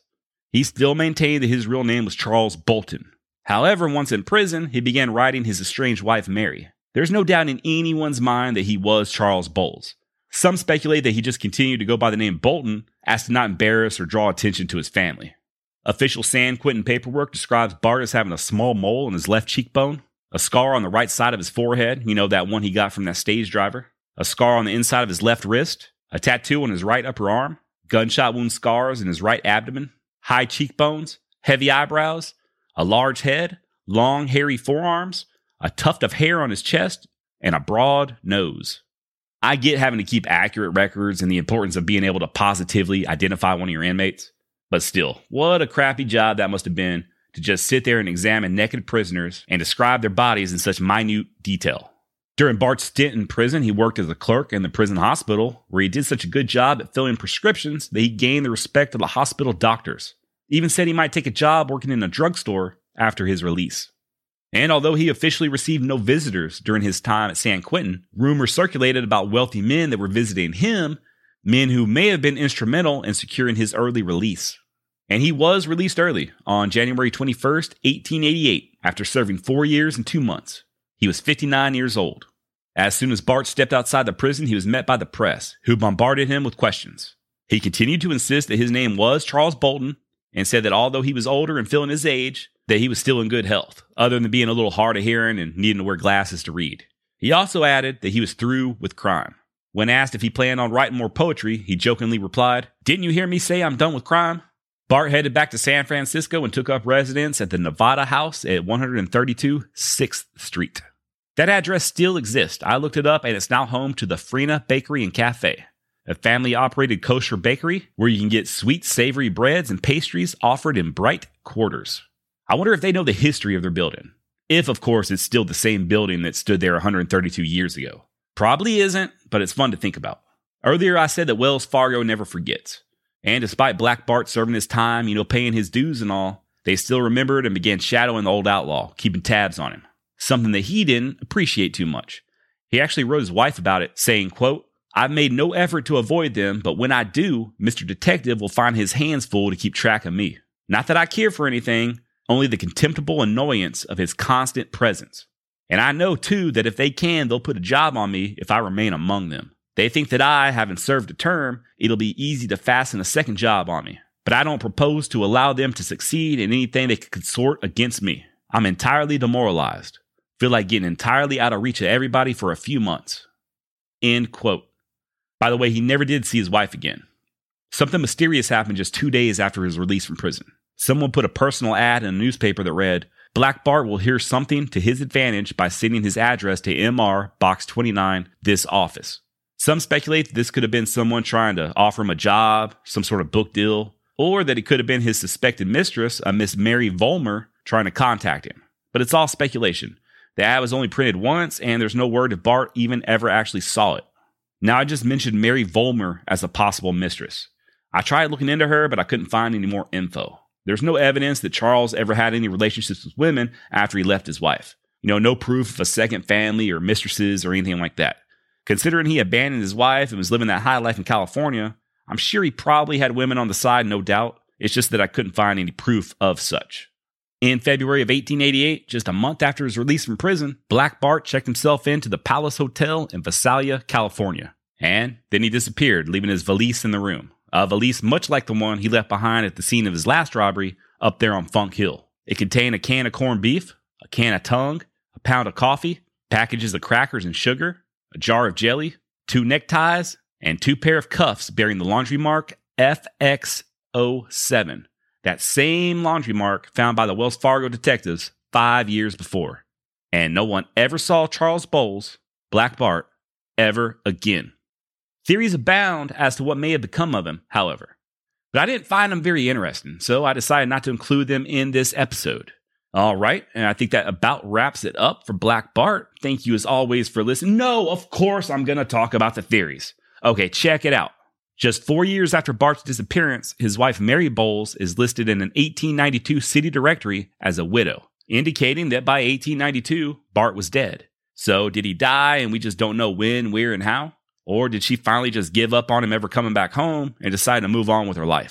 He still maintained that his real name was Charles Bolton. However, once in prison, he began writing his estranged wife, Mary. There's no doubt in anyone's mind that he was Charles Bowles. Some speculate that he just continued to go by the name Bolton as to not embarrass or draw attention to his family. Official San Quentin paperwork describes Bart as having a small mole on his left cheekbone, a scar on the right side of his forehead, you know, that one he got from that stage driver, a scar on the inside of his left wrist, a tattoo on his right upper arm, gunshot wound scars in his right abdomen, high cheekbones, heavy eyebrows, a large head, long hairy forearms, a tuft of hair on his chest, and a broad nose. I get having to keep accurate records and the importance of being able to positively identify one of your inmates. But still, what a crappy job that must have been to just sit there and examine naked prisoners and describe their bodies in such minute detail. During Bart's stint in prison, he worked as a clerk in the prison hospital, where he did such a good job at filling prescriptions that he gained the respect of the hospital doctors. He even said he might take a job working in a drugstore after his release. And although he officially received no visitors during his time at San Quentin, rumors circulated about wealthy men that were visiting him, men who may have been instrumental in securing his early release. And he was released early on January twenty-first, eighteen eighty-eight, after serving four years and two months. He was fifty-nine years old. As soon as Bart stepped outside the prison, he was met by the press, who bombarded him with questions. He continued to insist that his name was Charles Bolton, and said that although he was older and feeling his age, that he was still in good health, other than being a little hard of hearing and needing to wear glasses to read. He also added that he was through with crime. When asked if he planned on writing more poetry, he jokingly replied, "Didn't you hear me say I'm done with crime?" Bart headed back to San Francisco and took up residence at the Nevada House at one thirty-two sixth Street. That address still exists. I looked it up, and it's now home to the Frina Bakery and Cafe, a family-operated kosher bakery where you can get sweet, savory breads and pastries offered in bright quarters. I wonder if they know the history of their building. If, of course, it's still the same building that stood there one hundred thirty-two years ago. Probably isn't, but it's fun to think about. Earlier, I said that Wells Fargo never forgets. And despite Black Bart serving his time, you know, paying his dues and all, they still remembered and began shadowing the old outlaw, keeping tabs on him. Something that he didn't appreciate too much. He actually wrote his wife about it, saying, quote, "I've made no effort to avoid them, but when I do, Mister Detective will find his hands full to keep track of me. Not that I care for anything, only the contemptible annoyance of his constant presence. And I know, too, that if they can, they'll put a job on me if I remain among them. They think that I, having served a term, it'll be easy to fasten a second job on me. But I don't propose to allow them to succeed in anything they could consort against me. I'm entirely demoralized. Feel like getting entirely out of reach of everybody for a few months." End quote. By the way, he never did see his wife again. Something mysterious happened just two days after his release from prison. Someone put a personal ad in a newspaper that read, "Black Bart will hear something to his advantage by sending his address to M R Box twenty-nine, this office." Some speculate that this could have been someone trying to offer him a job, some sort of book deal, or that it could have been his suspected mistress, a Miss Mary Vollmer, trying to contact him. But it's all speculation. The ad was only printed once, and there's no word if Bart even ever actually saw it. Now, I just mentioned Mary Vollmer as a possible mistress. I tried looking into her, but I couldn't find any more info. There's no evidence that Charles ever had any relationships with women after he left his wife. You know, no proof of a second family or mistresses or anything like that. Considering he abandoned his wife and was living that high life in California, I'm sure he probably had women on the side, no doubt. It's just that I couldn't find any proof of such. In February of eighteen eighty-eight, just a month after his release from prison, Black Bart checked himself into the Palace Hotel in Visalia, California. And then he disappeared, leaving his valise in the room. A valise much like the one he left behind at the scene of his last robbery up there on Funk Hill. It contained a can of corned beef, a can of tongue, a pound of coffee, packages of crackers and sugar, a jar of jelly, two neckties, and two pair of cuffs bearing the laundry mark F X oh seven. That same laundry mark found by the Wells Fargo detectives five years before. And no one ever saw Charles Bowles, Black Bart, ever again. Theories abound as to what may have become of him, however. But I didn't find them very interesting, so I decided not to include them in this episode. All right, and I think that about wraps it up for Black Bart. Thank you as always for listening. No, of course I'm going to talk about the theories. Okay, check it out. Just four years after Bart's disappearance, his wife Mary Bowles is listed in an eighteen ninety-two city directory as a widow, indicating that by eighteen ninety-two, Bart was dead. So did he die and we just don't know when, where, and how? Or did she finally just give up on him ever coming back home and decide to move on with her life?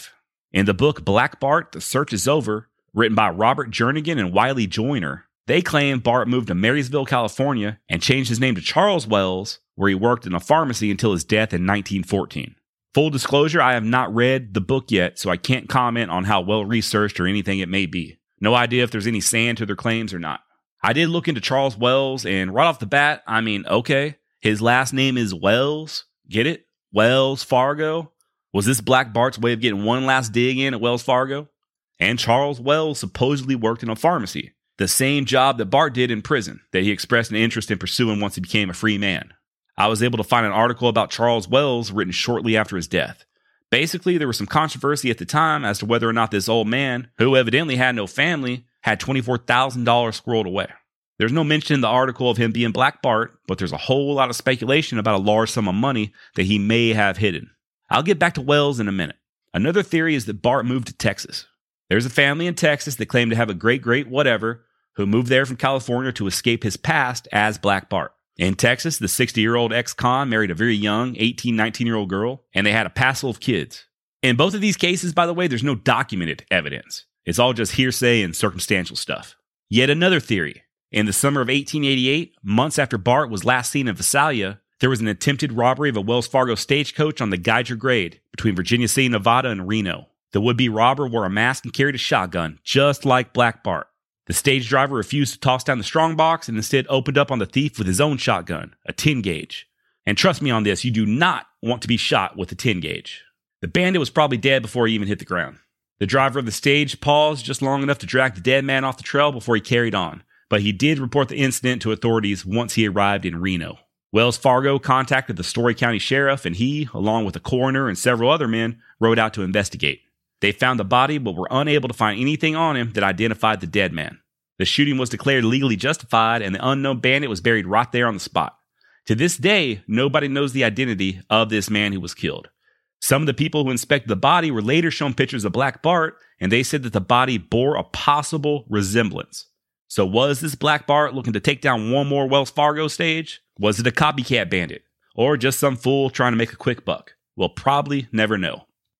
In the book Black Bart, The Search is Over, written by Robert Jernigan and Wiley Joyner, they claim Bart moved to Marysville, California, and changed his name to Charles Wells, where he worked in a pharmacy until his death in nineteen fourteen. Full disclosure, I have not read the book yet, so I can't comment on how well researched or anything it may be. No idea if there's any sand to their claims or not. I did look into Charles Wells, and right off the bat, I mean, okay, his last name is Wells. Get it? Wells Fargo? Was this Black Bart's way of getting one last dig in at Wells Fargo? And Charles Wells supposedly worked in a pharmacy, the same job that Bart did in prison, that he expressed an interest in pursuing once he became a free man. I was able to find an article about Charles Wells written shortly after his death. Basically, there was some controversy at the time as to whether or not this old man, who evidently had no family, had twenty-four thousand dollars squirreled away. There's no mention in the article of him being Black Bart, but there's a whole lot of speculation about a large sum of money that he may have hidden. I'll get back to Wells in a minute. Another theory is that Bart moved to Texas. There's a family in Texas that claim to have a great-great whatever who moved there from California to escape his past as Black Bart. In Texas, the sixty-year-old ex-con married a very young eighteen, nineteen-year-old girl, and they had a passel of kids. In both of these cases, by the way, there's no documented evidence. It's all just hearsay and circumstantial stuff. Yet another theory. In the summer of eighteen eighty-eight, months after Bart was last seen in Visalia, there was an attempted robbery of a Wells Fargo stagecoach on the Geiger Grade between Virginia City, Nevada, and Reno. The would-be robber wore a mask and carried a shotgun, just like Black Bart. The stage driver refused to toss down the strongbox and instead opened up on the thief with his own shotgun, a ten gauge. And trust me on this, you do not want to be shot with a ten gauge. The bandit was probably dead before he even hit the ground. The driver of the stage paused just long enough to drag the dead man off the trail before he carried on, but he did report the incident to authorities once he arrived in Reno. Wells Fargo contacted the Story County Sheriff, and he, along with a coroner and several other men, rode out to investigate. They found the body, but were unable to find anything on him that identified the dead man. The shooting was declared legally justified, and the unknown bandit was buried right there on the spot. To this day, nobody knows the identity of this man who was killed. Some of the people who inspected the body were later shown pictures of Black Bart, and they said that the body bore a possible resemblance. So was this Black Bart looking to take down one more Wells Fargo stage? Was it a copycat bandit? Or just some fool trying to make a quick buck? We'll probably never know.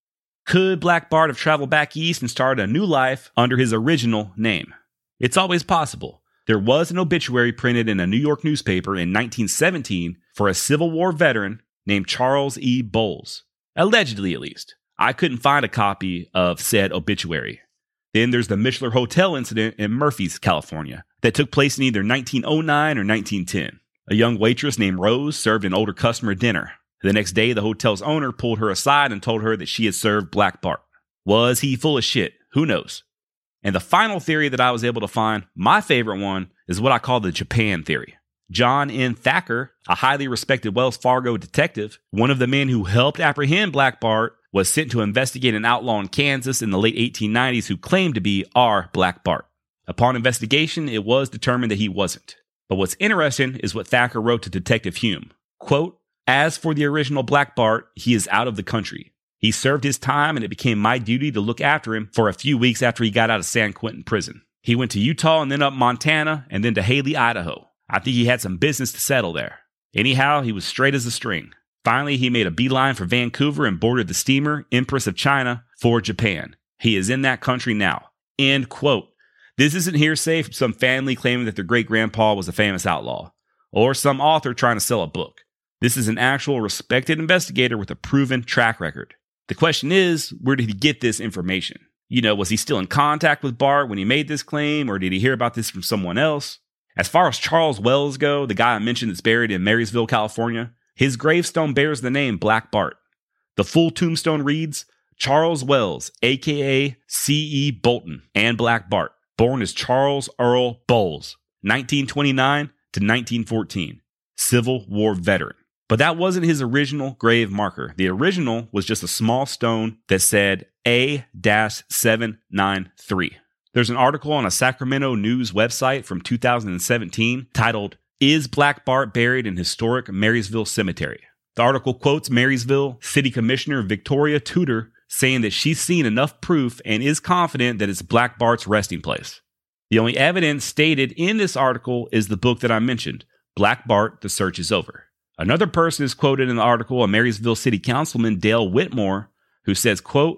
Could Black Bart have traveled back east and started a new life under his original name? It's always possible. There was an obituary printed in a New York newspaper in nineteen seventeen for a Civil War veteran named Charles E. Bowles. Allegedly, at least. I couldn't find a copy of said obituary. Then there's the Mishler Hotel incident in Murphys, California, that took place in either nineteen oh nine or nineteen ten. A young waitress named Rose served an older customer dinner. The next day, the hotel's owner pulled her aside and told her that she had served Black Bart. Was he full of shit? Who knows? And the final theory that I was able to find, my favorite one, is what I call the Japan theory. John N. Thacker, a highly respected Wells Fargo detective, one of the men who helped apprehend Black Bart, was sent to investigate an outlaw in Kansas in the late eighteen nineties who claimed to be our Black Bart. Upon investigation, it was determined that he wasn't. But what's interesting is what Thacker wrote to Detective Hume. Quote, "As for the original Black Bart, he is out of the country. He served his time and it became my duty to look after him for a few weeks after he got out of San Quentin prison. He went to Utah and then up Montana and then to Haley, Idaho. I think he had some business to settle there. Anyhow, he was straight as a string. Finally, he made a beeline for Vancouver and boarded the steamer Empress of China for Japan. He is in that country now." End quote. This isn't hearsay from some family claiming that their great-grandpa was a famous outlaw, or some author trying to sell a book. This is an actual respected investigator with a proven track record. The question is, where did he get this information? You know, was he still in contact with Bart when he made this claim, or did he hear about this from someone else? As far as Charles Wells go, the guy I mentioned that's buried in Marysville, California, his gravestone bears the name Black Bart. The full tombstone reads, Charles Wells, a k a. C E. Bolton, and Black Bart, born as Charles Earl Bowles, nineteen twenty-nine to nineteen fourteen, Civil War veteran. But that wasn't his original grave marker. The original was just a small stone that said A seven nine three. There's an article on a Sacramento News website from two thousand seventeen titled, "Is Black Bart Buried in Historic Marysville Cemetery?" The article quotes Marysville City Commissioner Victoria Tudor saying that she's seen enough proof and is confident that it's Black Bart's resting place. The only evidence stated in this article is the book that I mentioned, Black Bart, The Search is Over. Another person is quoted in the article, a Marysville City Councilman, Dale Whitmore, who says, quote,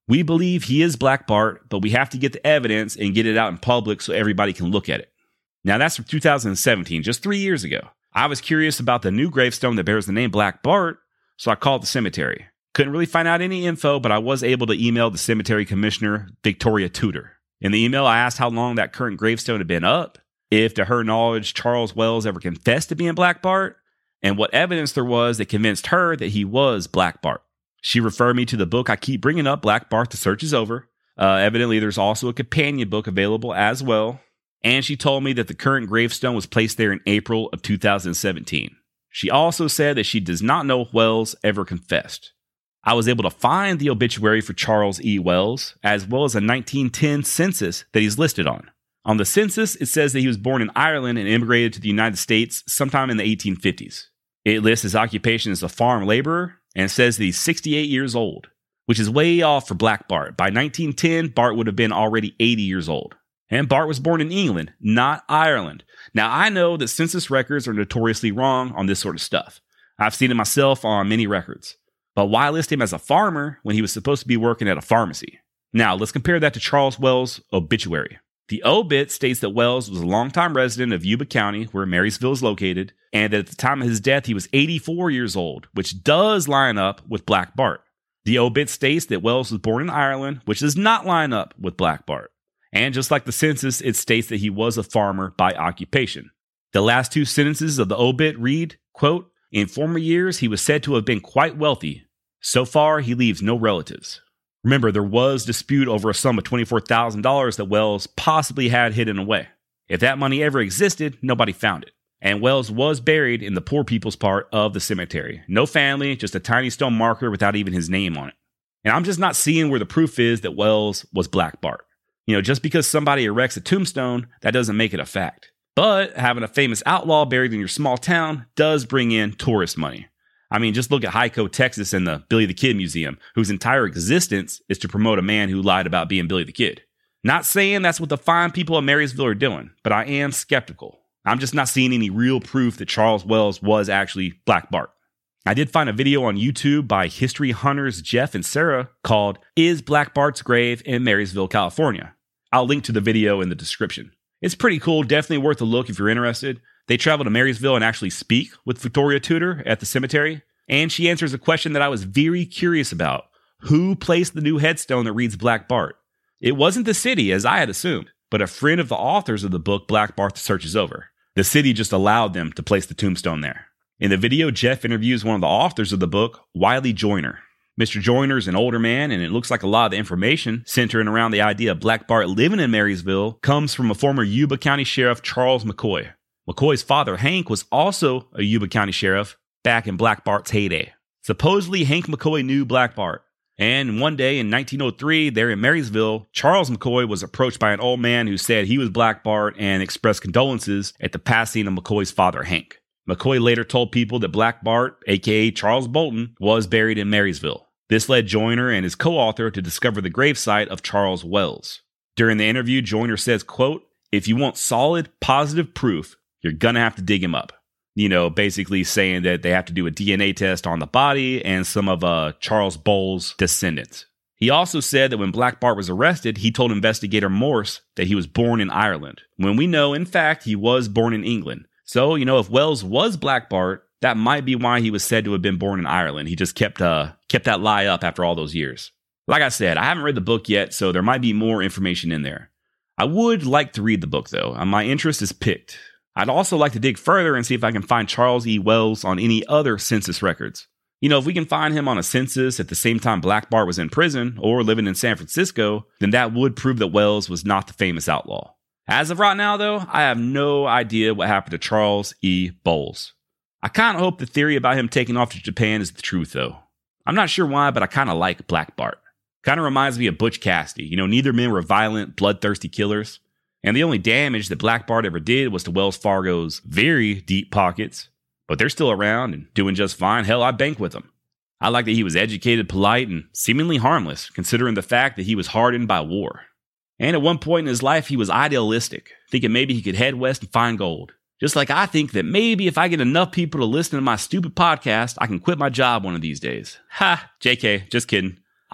We believe he is Black Bart, but we have to get the evidence and get it out in public so everybody can look at it. Now that's from two thousand seventeen, just three years ago. I was curious about the new gravestone that bears the name Black Bart, so I called the cemetery. Couldn't really find out any info, but I was able to email the cemetery commissioner, Victoria Tudor. In the email, I asked how long that current gravestone had been up, if to her knowledge Charles Wells ever confessed to being Black Bart, and what evidence there was that convinced her that he was Black Bart. She referred me to the book I keep bringing up, Black Bart, The Search is Over. Uh, evidently, there's also a companion book available as well. And she told me that the current gravestone was placed there in April of two thousand seventeen. She also said that she does not know if Wells ever confessed. I was able to find the obituary for Charles E. Wells, as well as a nineteen ten census that he's listed on. On the census, it says that he was born in Ireland and immigrated to the United States sometime in the eighteen fifties. It lists his occupation as a farm laborer, and says that he's sixty-eight years old, which is way off for Black Bart. By nineteen ten, Bart would have been already eighty years old. And Bart was born in England, not Ireland. Now, I know that census records are notoriously wrong on this sort of stuff. I've seen it myself on many records. But why list him as a farmer when he was supposed to be working at a pharmacy? Now, let's compare that to Charles Wells' obituary. The obit states that Wells was a longtime resident of Yuba County, where Marysville is located, and that at the time of his death, he was eighty-four years old, which does line up with Black Bart. The obit states that Wells was born in Ireland, which does not line up with Black Bart. And just like the census, it states that he was a farmer by occupation. The last two sentences of the obit read, quote, "In former years, he was said to have been quite wealthy. So far, he leaves no relatives." Remember, there was dispute over a sum of twenty-four thousand dollars that Wells possibly had hidden away. If that money ever existed, nobody found it. And Wells was buried in the poor people's part of the cemetery. No family, just a tiny stone marker without even his name on it. And I'm just not seeing where the proof is that Wells was Black Bart. You know, just because somebody erects a tombstone, that doesn't make it a fact. But having a famous outlaw buried in your small town does bring in tourist money. I mean, just look at Hyco, Texas and the Billy the Kid Museum, whose entire existence is to promote a man who lied about being Billy the Kid. Not saying that's what the fine people of Marysville are doing, but I am skeptical. I'm just not seeing any real proof that Charles Wells was actually Black Bart. I did find a video on YouTube by history hunters Jeff and Sarah called "Is Black Bart's Grave in Marysville, California?" I'll link to the video in the description. It's pretty cool, definitely worth a look if you're interested. They travel to Marysville and actually speak with Victoria Tudor at the cemetery, and she answers a question that I was very curious about. Who placed the new headstone that reads Black Bart? It wasn't the city, as I had assumed, but a friend of the authors of the book Black Bart, The Search is Over. The city just allowed them to place the tombstone there. In the video, Jeff interviews one of the authors of the book, Wiley Joyner. Mister Joyner is an older man, and it looks like a lot of the information centering around the idea of Black Bart living in Marysville comes from a former Yuba County Sheriff, Charles McCoy. McCoy's father, Hank, was also a Yuba County Sheriff back in Black Bart's heyday. Supposedly, Hank McCoy knew Black Bart. And one day in nineteen oh three, there in Marysville, Charles McCoy was approached by an old man who said he was Black Bart and expressed condolences at the passing of McCoy's father, Hank. McCoy later told people that Black Bart, aka Charles Bolton, was buried in Marysville. This led Joyner and his co-author to discover the gravesite of Charles Wells. During the interview, Joyner says, quote, "If you want solid, positive proof, you're gonna have to dig him up." You know, basically saying that they have to do a D N A test on the body and some of uh, Charles Bowles' descendants. He also said that when Black Bart was arrested, he told investigator Morse that he was born in Ireland, when we know, in fact, he was born in England. So, you know, if Wells was Black Bart, that might be why he was said to have been born in Ireland. He just kept uh, kept that lie up after all those years. Like I said, I haven't read the book yet, so there might be more information in there. I would like to read the book, though. My interest is piqued. I'd also like to dig further and see if I can find Charles E. Wells on any other census records. You know, if we can find him on a census at the same time Black Bart was in prison or living in San Francisco, then that would prove that Wells was not the famous outlaw. As of right now, though, I have no idea what happened to Charles E. Bowles. I kind of hope the theory about him taking off to Japan is the truth, though. I'm not sure why, but I kind of like Black Bart. Kind of reminds me of Butch Cassidy. You know, neither men were violent, bloodthirsty killers. And the only damage that Black Bart ever did was to Wells Fargo's very deep pockets. But they're still around and doing just fine. Hell, I bank with them. I like that he was educated, polite, and seemingly harmless, considering the fact that he was hardened by war. And at one point in his life, he was idealistic, thinking maybe he could head west and find gold. Just like I think that maybe if I get enough people to listen to my stupid podcast, I can quit my job one of these days. Ha, J K, just kidding.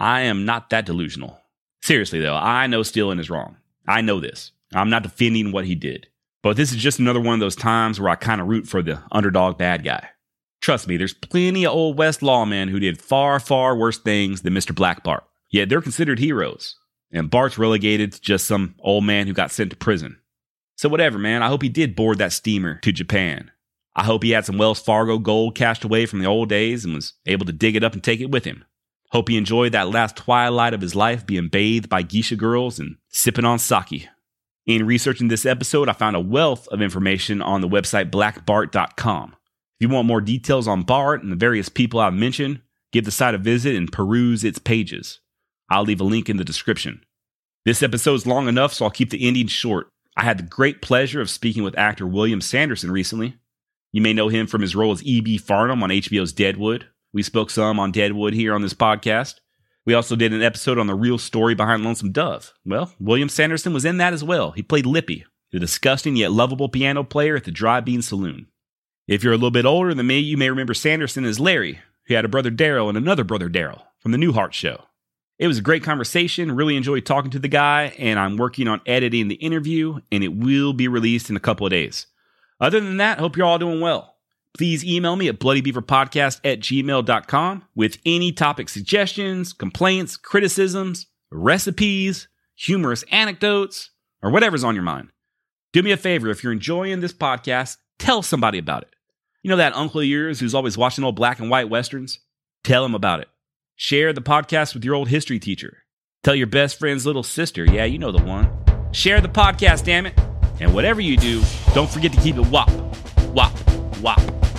I am not that delusional. Seriously, though, I know stealing is wrong. I know this. I'm not defending what he did. But this is just another one of those times where I kind of root for the underdog bad guy. Trust me, there's plenty of Old West lawmen who did far, far worse things than Mister Black Bart. Yet they're considered heroes. And Bart's relegated to just some old man who got sent to prison. So whatever, man. I hope he did board that steamer to Japan. I hope he had some Wells Fargo gold cached away from the old days and was able to dig it up and take it with him. Hope he enjoyed that last twilight of his life being bathed by geisha girls and sipping on sake. In researching this episode, I found a wealth of information on the website black bart dot com. If you want more details on Bart and the various people I've mentioned, give the site a visit and peruse its pages. I'll leave a link in the description. This episode's long enough, so I'll keep the ending short. I had the great pleasure of speaking with actor William Sanderson recently. You may know him from his role as E B. Farnham on H B O's Deadwood. We spoke some on Deadwood here on this podcast. We also did an episode on the real story behind Lonesome Dove. Well, William Sanderson was in that as well. He played Lippy, the disgusting yet lovable piano player at the Dry Bean Saloon. If you're a little bit older than me, you may remember Sanderson as Larry, who had a brother Daryl and another brother Daryl from the Newhart Show. It was a great conversation, really enjoyed talking to the guy, and I'm working on editing the interview, and it will be released in a couple of days. Other than that, hope you're all doing well. Please email me at bloody beaver podcast at gmail dot com with any topic suggestions, complaints, criticisms, recipes, humorous anecdotes, or whatever's on your mind. Do me a favor, if you're enjoying this podcast, tell somebody about it. You know that uncle of yours who's always watching old black and white westerns? Tell him about it. Share the podcast with your old history teacher. Tell your best friend's little sister. Yeah, you know the one. Share the podcast, damn it. And whatever you do, don't forget to keep it wop, wop, wop.